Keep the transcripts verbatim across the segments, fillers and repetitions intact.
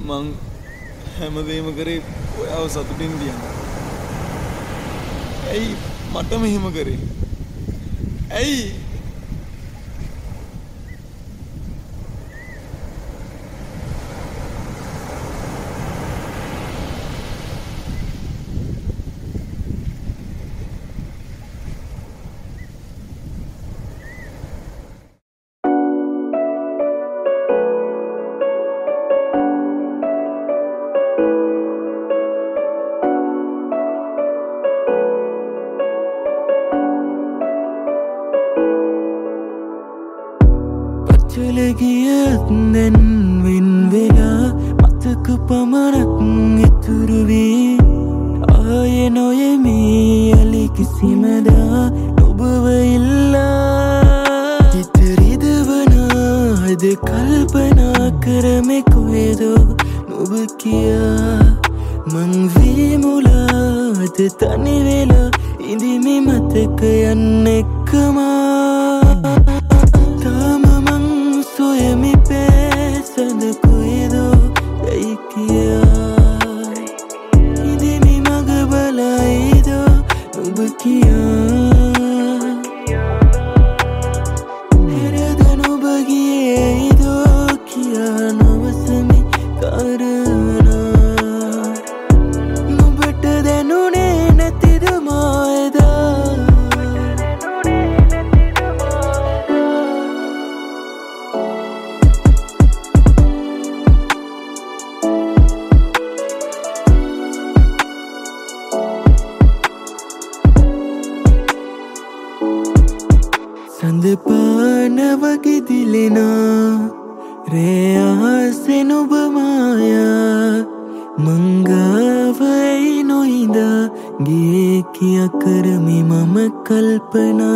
මං හැමදේම කරේ ඔයාව සතුටින් තියන්න. ඇයි මට මෙහෙම කරේ? ඇයි? ගියත් දැන් වෙන් වෙලා මතක පමණක් ඉතුරු වී ආයේ නොයෙමි යලි කිසිමදා ඔබව ඉල්ලා හිත රිදවනාද කල්පනා කරමි කොහෙදෝ නුඹ කියා මං වී මුලාද තනි වෙලා ඉඳිමි මතකයන් එක්කම Soyami pesando cuido daikia Hindi mi magabalaido nubakia Herada nubagiedo kia navasami karana Nubata denune natidu maeda Sandepana wage dilena reyaase nuba maya mangavai noida giye kiya karami mama kalpana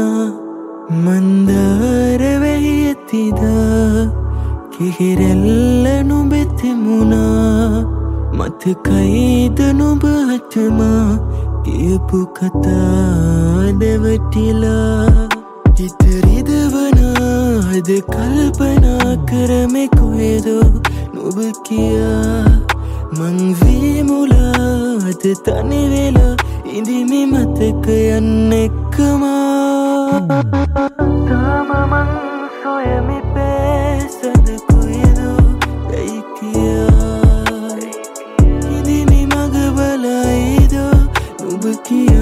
mandara vehiyatida kihirella nubetimuna matakaida nuba hatma kiyapu katha devatila හිත රිදවනාද කල්පනා කරමි කොහෙදෝ නුඹ කියා මං වී මුලාද තනි වෙලා ඉඳිමි මතකයන් එක්කම තාම මං සොයමි පෙසඳ කොහෙදෝ ඇයි කියා ඉඳිමි මග බලයිදෝ නුඹ කියා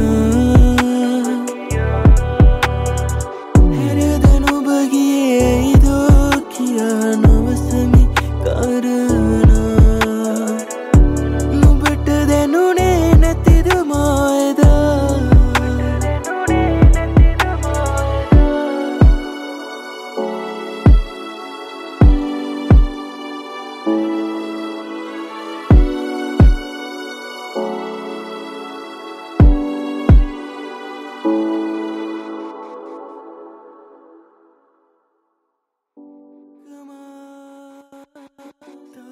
Come on.